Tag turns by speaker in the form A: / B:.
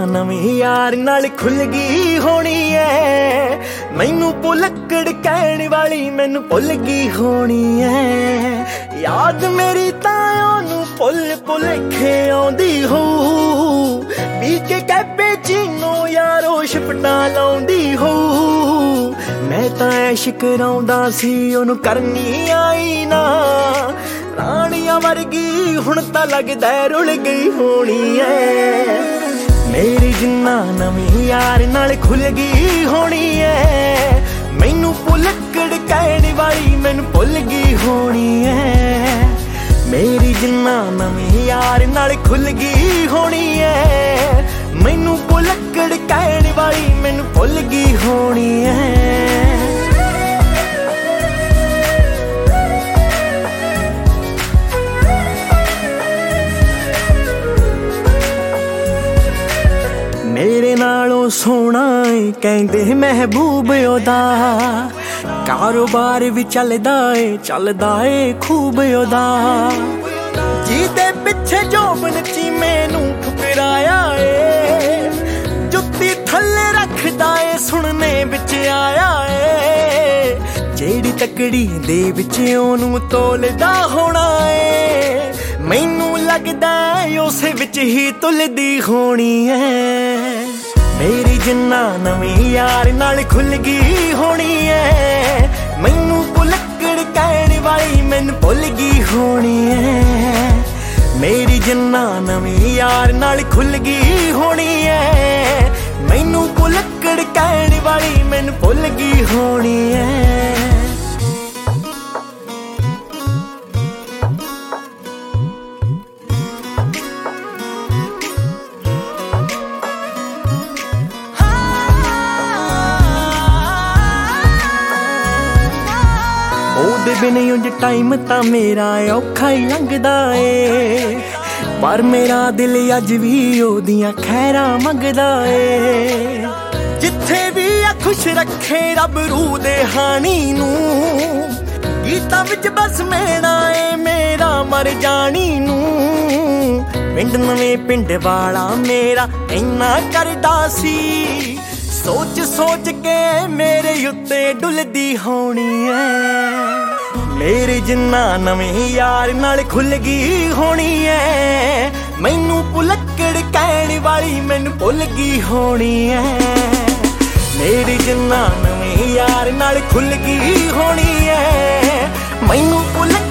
A: ਨਵੇਂ ਯਾਰ ਨਾਲ ਖੁੱਲ ਗਈ ਹੋਣੀ ਐ। ਮੈਨੂੰ ਭੁਲੱਕੜ ਕਹਿਣ ਵਾਲੀ ਮੈਨੂੰ ਭੁੱਲ ਗਈ ਹੋਣੀ ਐ। ਯਾਦ ਮੇਰੀ ਤਾਂ ਉਹਨੂੰ ਭੁੱਲ ਭੁਲੇਖੇ ਆਉਂਦੀ ਹੋਊ। ਪੀ ਕੇ ਕੈਪੇਚੀਨੋ ਯਾਰੋ ਸ਼ਿਫਟਾਂ ਲਾਉਂਦੀ ਹੋਊ। ਮੈਂ ਤਾਂ ਐਸ਼ ਕਰਾਉਂਦਾ ਸੀ ਉਹਨੂੰ ਕਰਨੀ ਆਈ ਨਾ। ਰਾਣੀਆਂ ਵਰਗੀ ਹੁਣ ਤਾਂ ਲੱਗਦਾ ਰੁਲ ਗਈ ਹੋਣੀ ਐ। ਮੇਰੀ ਜਿੰਨਾ ਨਵੇਂ ਯਾਰ ਨਾਲ ਖੁੱਲ ਗਈ ਹੋਣੀ ਐ। ਮੈਨੂੰ ਭੁਲੱਕੜ ਕਹਿਣ ਵਾਲੀ ਮੈਨੂੰ ਭੁੱਲ ਗਈ ਹੋਣੀ ਐ। ਮੇਰੀ ਜਿੰਨਾ ਨਵੇਂ ਯਾਰ ਨਾਲ ਖੁੱਲ ਗਈ ਹੋਣੀ ਐ। ਮੈਨੂੰ ਭੁਲੱਕੜ ਕਹਿਣ ਵਾਲੀ ਮੈਨੂੰ ਭੁੱਲ ਗਈ ਹੋਣੀ ਐ। ਮੇਰੇ ਨਾਲੋਂ ਸੋਹਣਾ ਏ ਕਹਿੰਦੇ ਮਹਿਬੂਬ ਉਹਦਾ। ਕਾਰੋਬਾਰ ਵੀ ਚੱਲਦਾ ਏ ਖੂਬ ਉਹਦਾ। ਜਿਹਦੇ ਪਿੱਛੇ ਜੋਬਨ ਚੀਮੇ ਨੂੰ ਠੁਕਰਾਇਆ ਏ। ਜੁੱਤੀ ਥੱਲੇ ਰੱਖਦਾ ਏ ਸੁਣਨੇ ਵਿੱਚ ਆਇਆ ਏ। ਜਿਹੜੀ ਤਕੜੀ ਦੇ ਵਿੱਚ ਉਹਨੂੰ ਤੋਲਦਾ ਹੋਣਾ ਏ। ਮੈਨੂੰ ਲੱਗਦਾ ਉਸੇ ਵਿੱਚ ਹੀ ਤੁਲਦੀ ਹੋਣੀ ਐ। ਮੇਰੀ ਜਿੰਨਾ ਨਵੇਂ ਯਾਰ ਨਾਲ ਖੁੱਲ ਗਈ ਹੋਣੀ ਐ। ਮੈਨੂੰ ਭੁਲੱਕੜ ਕਹਿਣ ਵਾਲੀ ਮੈਨੂੰ ਭੁੱਲ ਗਈ ਹੋਣੀ ਐ। ਮੇਰੀ ਜਿੰਨਾ ਨਵੇਂ ਯਾਰ ਨਾਲ ਖੁੱਲ ਗਈ ਹੋਣੀ ਐ। ਮੈਨੂੰ ਭੁਲੱਕੜ ਕਹਿਣ ਵਾਲੀ ਮੈਨੂੰ ਭੁੱਲ ਗਈ ਹੋਣੀ ਐ। ਉਹਦੇ ਬਿਨ ਉਂਝ ਟਾਈਮ ਤਾਂ ਮੇਰਾ ਔਖਾ ਹੀ ਲੰਘਦਾ ਏ। ਪਰ ਮੇਰਾ ਦਿਲ ਅੱਜ ਵੀ ਉਹਦੀਆਂ ਖੈਰਾਂ ਮੰਗਦਾ ਏ। ਜਿੱਥੇ ਵੀ ਆ ਖੁਸ਼ ਰੱਖੇ ਰੱਬ ਰੂਹ ਦੇ ਹਾਣੀ ਨੂੰ। ਗੀਤਾਂ ਵਿੱਚ ਬਸ ਮੇਰਾ ਏ ਮੇਰਾ ਮਰ ਜਾਣੀ ਨੂੰ। ਪਿੰਡ ਨਵੇਂ ਪਿੰਡ ਵਾਲਾ ਮੇਰਾ ਇੰਨਾ ਕਰਦਾ ਸੀ। ਸੋਚ ਸੋਚ ਕੇ ਮੇਰੇ ਉੱਤੇ ਡੁੱਲਦੀ ਹੋਣੀ ਐ। ਮੇਰੇ ਜਿੰਨਾ ਨਵੇਂ ਯਾਰ ਨਾਲ ਖੁੱਲ ਗਈ ਹੋਣੀ ਐ। ਮੈਨੂੰ ਭੁਲੱਕੜ ਕਹਿਣ ਵਾਲੀ ਮੈਨੂੰ ਭੁੱਲ ਗਈ ਹੋਣੀ ਐ। ਮੇਰੇ ਜਿੰਨਾ ਨਵੇਂ ਯਾਰ ਨਾਲ ਖੁੱਲ ਗਈ ਹੋਣੀ ਐ। ਮੈਨੂੰ ਭੁੱਲ